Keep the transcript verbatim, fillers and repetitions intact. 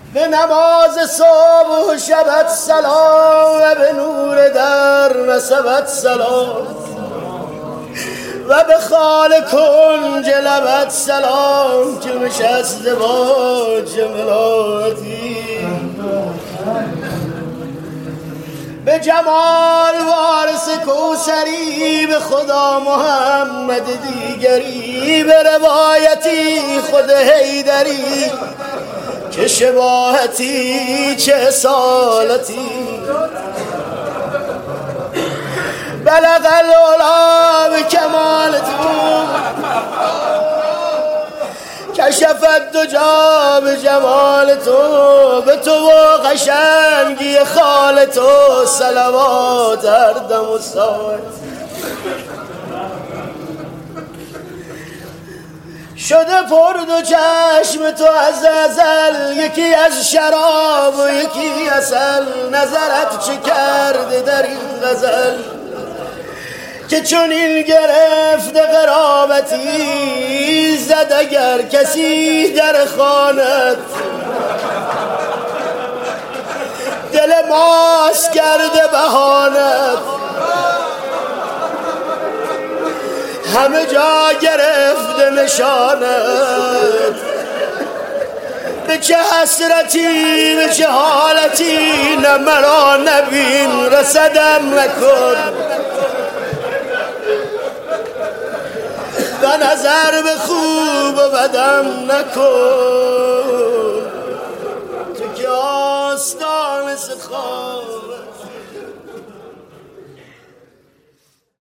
به نماز صبح و شبت سلام و به نور در نسبت سلام و به خال کنج لبت سلام که نشسته با جملاتی به جمال وارث کوثری به خدا محمد دیگری به روایتی خود حیدری چه شباهتی چه اصالتی بلغ العلا به کمال تو کشفت دو جا به جمال تو به تو و قشنگی خال تو صلوات هر دم و ساعت شده پر دو چشم تو از ازل یکی از شراب و یکی عسل نظرت چه کرده در این غزل که چون این گرفت قرابتی زد اگر کسی در خانت دل ماست کرده بهانت همه جا گرفته نشانت به چه حسرتی به چه حالتی نه مرا نبین رسدم نکن و نظر به خوب و بدم نکن تو که آستان سخن